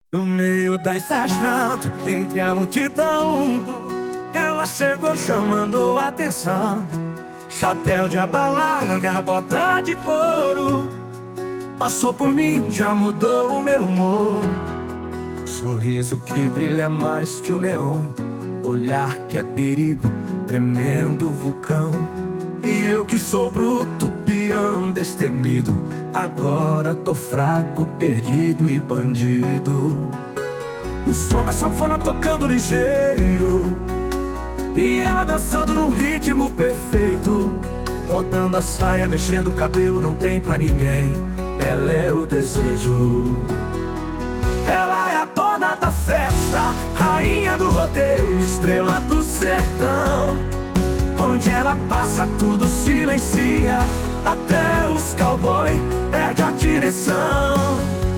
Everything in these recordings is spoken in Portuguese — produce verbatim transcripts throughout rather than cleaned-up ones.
No meio da sarjanta, entre a multidão, ela chegou chamando a atenção. Chapéu de abalada, bota de couro, passou por mim, já mudou o meu humor. Sorriso que brilha mais que o leão, olhar que é perigo, tremendo vulcão. E eu que sou bruto, peão destemido, agora tô fraco, perdido e bandido. O som da sanfona tocando ligeiro, e ela dançando num ritmo perfeito, rodando a saia, mexendo o cabelo, não tem pra ninguém. Ela é o desejo. Ela é a dona da festa, rainha do rodeio, estrela do sertão. Onde ela passa tudo silencia, até os cowboy perde a direção.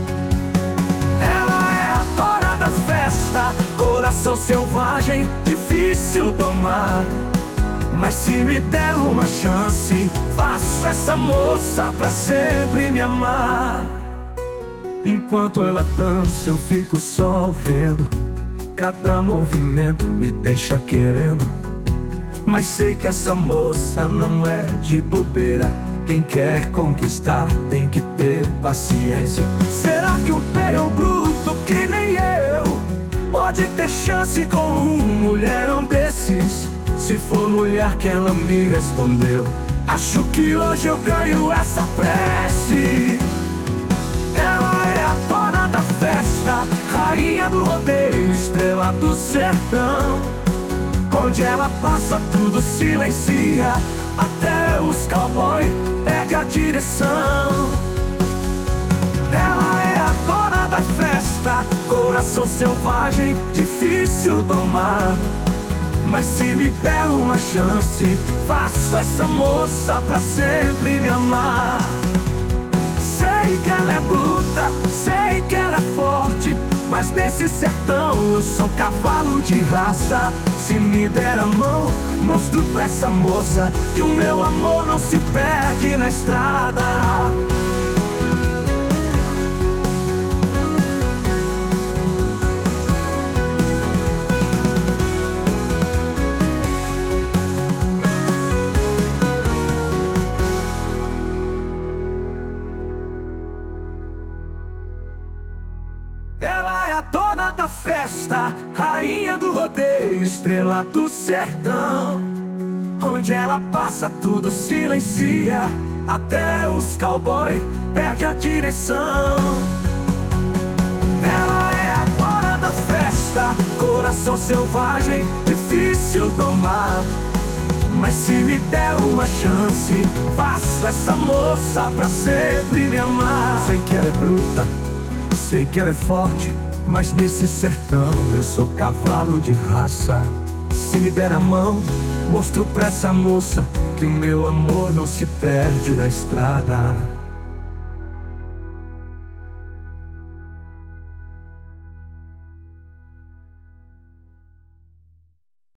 Ela é a dona da festa, coração selvagem, difícil domar. Mas se me der uma chance, faço essa moça pra sempre me amar. Enquanto ela dança eu fico só vendo, cada movimento me deixa querendo. Mas sei que essa moça não é de bobeira, quem quer conquistar tem que ter paciência. Será que um peão bruto que nem eu pode ter chance com um mulherão desses? Se for mulher que ela me respondeu, acho que hoje eu ganho essa prece. Ela é a dona da festa, rainha do rodeio, estrela do sertão. Onde ela passa tudo silencia, até os cowboy perde a direção. Ela é a dona da festa, coração selvagem, difícil domar. Mas se me der uma chance, faço essa moça pra sempre me amar. Sei que ela é bruta, sei que ela é forte, mas nesse sertão eu sou cavalo de raça. Se me der a mão, mostro pra essa moça que o meu amor não se perde na estrada. Ela é a dona da festa, rainha do rodeio, estrela do sertão. Onde ela passa tudo silencia, até os cowboy perde a direção. Ela é a dona da festa, coração selvagem, difícil domar. Mas se me der uma chance, faço essa moça pra sempre me amar. Sei que ela é bruta, sei que ela é forte, mas nesse sertão eu sou cavalo de raça. Se me der a mão, mostro pra essa moça que o meu amor não se perde na estrada.